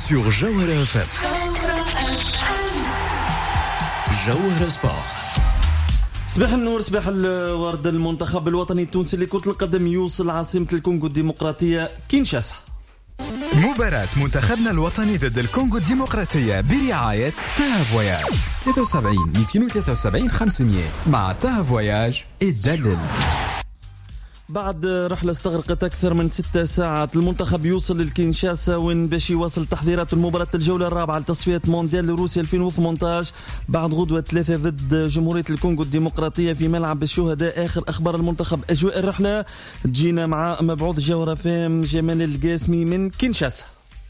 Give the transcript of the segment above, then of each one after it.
sur Jawhara FM. Jawhara Sport. صباح النور، صباح الورد. المنتخب الوطني التونسي لكرة القدم يوصل عاصمة الكونغو الديمقراطية كينشاسا. مباراة منتخبنا الوطني ضد الكونغو الديمقراطية برعاية تاها فواياج 73 273 500 مع تاها فواياج الدلل. بعد رحلة استغرقت أكثر من 6 ساعات المنتخب يوصل للكينشاسا وين باش يواصل تحضيرات المباراة الجولة الرابعة لتصفية مونديال روسيا 2018 بعد غدوة 3 ضد جمهورية الكونغو الديمقراطية في ملعب الشهداء. آخر أخبار المنتخب أجواء الرحلة تجينا مع مبعوث جوهرة فام جمال القاسمي من كينشاسا.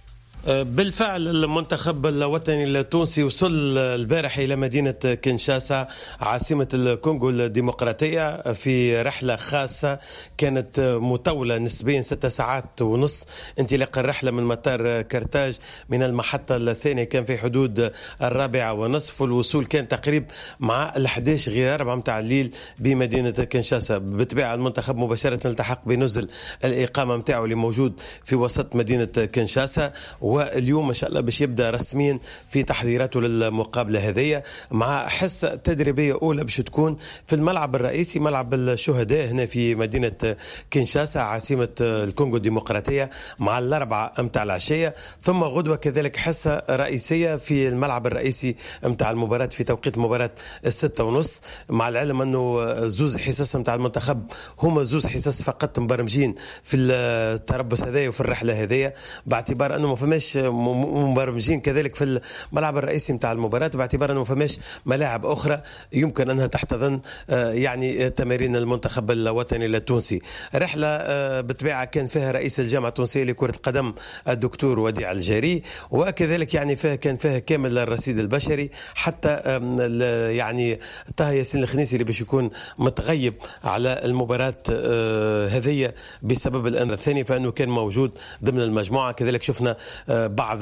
بالفعل المنتخب الوطني التونسي وصل البارح إلى مدينة كينشاسا عاصمة الكونغو الديمقراطية في رحلة خاصة كانت مطولة نسبيا 6 ساعات ونص. انطلاق الرحلة من مطار كرتاج من المحطة الثانية كان في حدود 4:30 والوصول كان تقريبا مع 11 غير 4 متاع الليل بمدينة كينشاسا. بالطبيعة المنتخب مباشرة التحق بنزل الإقامة متاعه اللي موجود في وسط مدينة كينشاسا، واليوم ما شاء الله باش يبدا رسميا في تحضيراته للمقابله هذه مع حصه تدريبيه اولى باش تكون في الملعب الرئيسي ملعب الشهداء هنا في مدينه كينشاسا عاصمه الكونغو الديمقراطيه مع 4 متاع العشيه، ثم غدوه كذلك حصه رئيسيه في الملعب الرئيسي متاع المباراه في توقيت المباراه 6:30. مع العلم انه زوز حصص متاع المنتخب هما زوز حصص فقط مبرمجين في التربص هذايا وفي الرحله هذيا، باعتبار انه ما فماش مبرمجين كذلك في الملعب الرئيسي متاع المباراة، باعتبار أنه فماش ملاعب أخرى يمكن أنها تحتضن يعني تمارين المنتخب الوطني التونسي. رحلة بطبيعة كان فيها رئيس الجامعة التونسية لكرة القدم الدكتور وديع الجاري، وكذلك يعني كان فيها كامل الرصيد البشري حتى يعني طه ياسين الخنيسي اللي باش يكون متغيب على المباراة هذه بسبب الأمر الثاني فإنه كان موجود ضمن المجموعة. كذلك شفنا بعض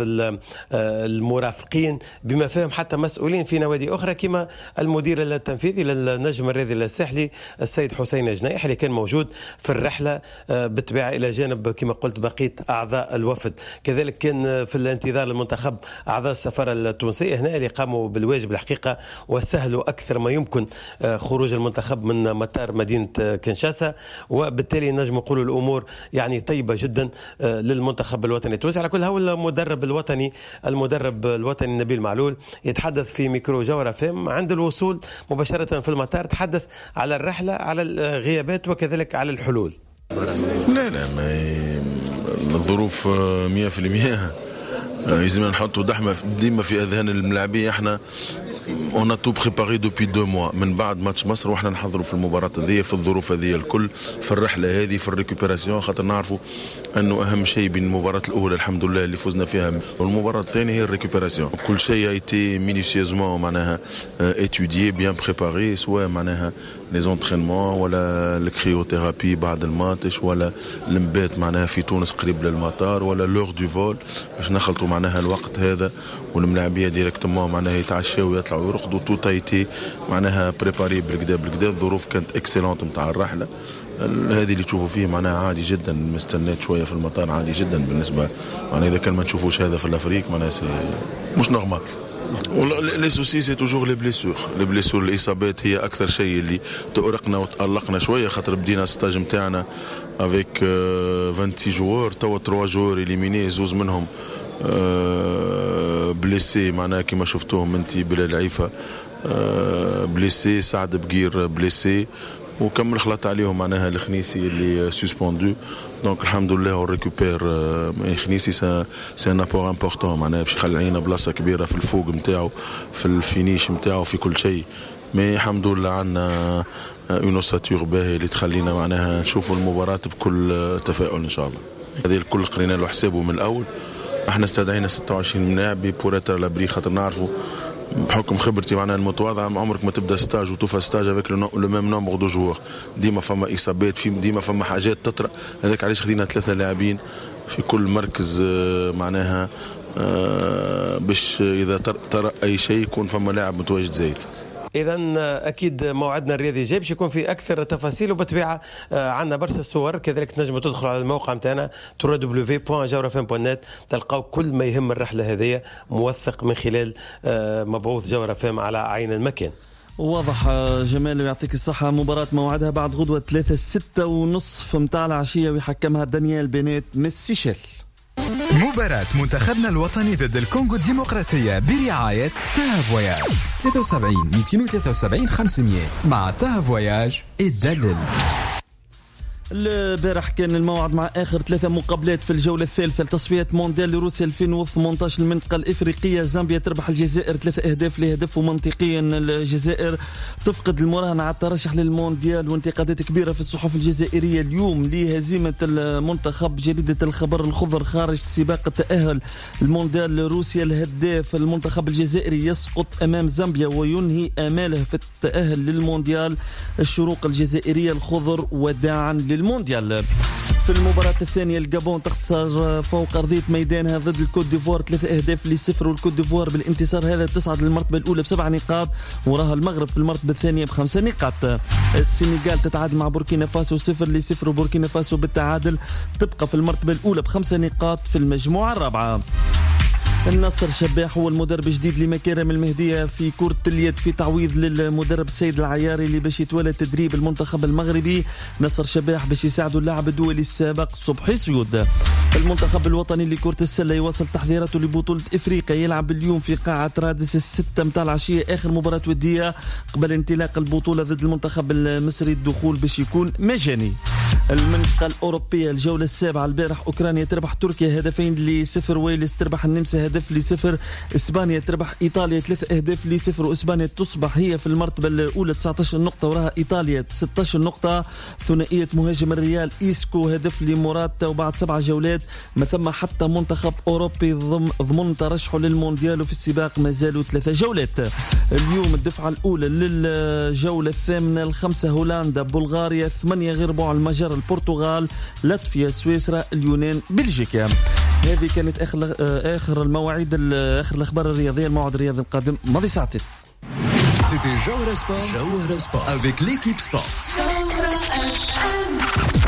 المرافقين بما فيهم حتى مسؤولين في نوادي أخرى كما المدير التنفيذي للنجم الرياضي الساحلي السيد حسين جنايح اللي كان موجود في الرحلة بالطبيعة إلى جانب كما قلت بقية أعضاء الوفد. كذلك كان في الانتظار المنتخب أعضاء السفارة التونسية هنا اللي قاموا بالواجب الحقيقة وسهلوا أكثر ما يمكن خروج المنتخب من مطار مدينة كينشاسا، وبالتالي نجم نقول الأمور يعني طيبة جدا للمنتخب الوطني التونسي. على كل هؤلاء المدرب الوطني نبيل معلول يتحدث في ميكرو جوهرة فام عند الوصول مباشرة في المطار، تحدث على الرحلة على الغيابات وكذلك على الحلول. لا الظروف 100% لازم نحطوا دحمة ديما في أذهان الملاعبين. احنا on a tout préparé depuis 2 mois من بعد ماتش مصر واحنا نحضروا في المباراة هذه في الظروف هذه الكل في الرحلة هذه في الريكوبيراسيون، خاطر نعرفوا أنه أهم شيء بين المباراة الأولى الحمد لله اللي فزنا فيها والمباراة الثانية هي الريكوبيراسيون. كل شيء ايتي مينيسيوزمون معناها étudié bien préparé، سواء معناها les entraînements ولا الكريوثيرابي بعد الماتش ولا المبات معناها في تونس قريب للمطار ولا لور دو فول باش نخلطوا معناها الوقت هذا والملاعبيه ديريكتومون معناها يتعشاو ويطلعوا يرقدوا تو ايتي معناها بريباري بالكدا. الظروف كانت اكسلونت نتاع الرحله هذه اللي تشوفوا فيه معناها عادي جدا. مستنيت شويه في المطار عادي جدا بالنسبه معناها اذا كان ما نشوفوش هذا في الافريق معناها مش نورمال. لي سوسي سي توجور لي بليسور الاصابات هي اكثر شيء اللي تؤرقنا وتقلقنا شويه، خاطر بدينا ستاج نتاعنا افيك 26 جوار توا 3 جوار اليميني، زوز منهم بليسي معناها كما شفتوهم انت بلال عيفه بليسي، سعد بقير بليسي، وكمل خلط عليهم معناها الخنيسي اللي سسبوندو. دونك الحمد لله اون ريكوبير الخنيسي سي ان ابور امبورطون معناها باش يخلي علينا بلاصه كبيره في الفوق نتاعو في الفينيش نتاعو في كل شيء. مي الحمد لله عندنا اون اوساتور باهي اللي تخلينا معناها نشوفوا المباراه بكل تفاؤل ان شاء الله. هذه الكل قرينا له حسابه من الاول. احنا استدعينا 26 لاعب بور اتر لابري، خاطر نعرفوا بحكم خبرتي معناها المتواضعه عمرك ما تبدا ستاج وتوفى ستاج افيك لو ميم نومبر دو جوور، ديما فما اصابات ديما فما حاجات تطرا. هذاك علاش خدينا 3 لاعبين في كل مركز معناها باش اذا طرأ اي شيء يكون فما لاعب متواجد زايد. إذا أكيد موعدنا الرياضي جاي باش يكون في أكثر تفاصيل، وبالطبيعة عندنا برشا صور. كذلك تنجموا تدخلوا على الموقع متاعنا www.jawrafm.net، تلقاو كل ما يهم الرحلة هذه موثق من خلال مبعوث جوهر فم على عين المكان. واضح جمال، يعطيك الصحة. مباراة موعدها بعد غدوة 3:06 متاع العشية، ويحكمها دانيال بينيت من السيشل. مباراة منتخبنا الوطني ضد الكونغو الديمقراطية برعاية تاها فواياج 73 273 500 مع تاها فواياج الدلل. البارح كان الموعد مع آخر 3 مقابلات في الجولة الثالثة لتصفيات مونديال روسيا 2018 المنطقة الإفريقية. زامبيا تربح الجزائر 3 أهداف لهدف، ومنطقيا الجزائر تفقد المراهنة على الترشح للمونديال، وانتقادات كبيرة في الصحف الجزائرية اليوم لهزيمة المنتخب. جريدة الخبر الخضر خارج سباق التأهل المونديال روسيا، الهداف المنتخب الجزائري يسقط أمام زامبيا وينهي آماله في التأهل للمونديال. الشروق الجزائرية الخضر وداعا للمونديال. في المباراة الثانية الجابون تخسر فوق أرضية ميدانها ضد الكوت ديفوار 3 أهداف ل0، والكوت ديفوار بالانتصار هذا تصعد للمرتبة الأولى ب7 نقاط، وراها المغرب في المرتبة الثانية ب5 نقاط. السنغال تتعادل مع بوركينا فاسو 0-0، وبوركينا فاسو بالتعادل تبقى في المرتبة الأولى ب5 نقاط في المجموعة الرابعة. النصر شباح هو المدرب الجديد لمكارم المهدية في كرة اليد، في تعويض للمدرب السيد العياري اللي باش يتولى تدريب المنتخب المغربي. نصر شباح باش يساعدوا اللاعب الدولي السابق صبحي سيود. المنتخب الوطني لكرة السلة يواصل تحضيراته لبطولة افريقيا، يلعب اليوم في قاعة رادس 6 متاع العشية اخر مباراة ودية قبل انطلاق البطولة ضد المنتخب المصري. الدخول باش يكون مجاني. المنطقة الأوروبية الجولة السابعة، البارح أوكرانيا تربح تركيا 2-0، ويلز تربح النمسا 1-0، إسبانيا تربح إيطاليا 3-0، وإسبانيا تصبح هي في المرتبة الأولى 19 نقطة، وراها إيطاليا 16 نقطة. ثنائية مهاجم الريال إيسكو هدف لموراتا، وبعد 7 جولات ما ثم حتى منتخب أوروبي ضمن ترشحه للمونديال، وفي السباق ما زالوا 3 جولات. اليوم الدفعة الأولى للجولة الثامنة الخمسة، هولندا بلغاريا 8 غير على المجر، البرتغال لاتفيا سويسرا اليونان بلجيكا. هذه كانت آخر المواعيد، آخر الأخبار الرياضية. الموعد الرياضي القادم ماضي ساعتين. C'était Jawhara Sport avec l'équipe sport.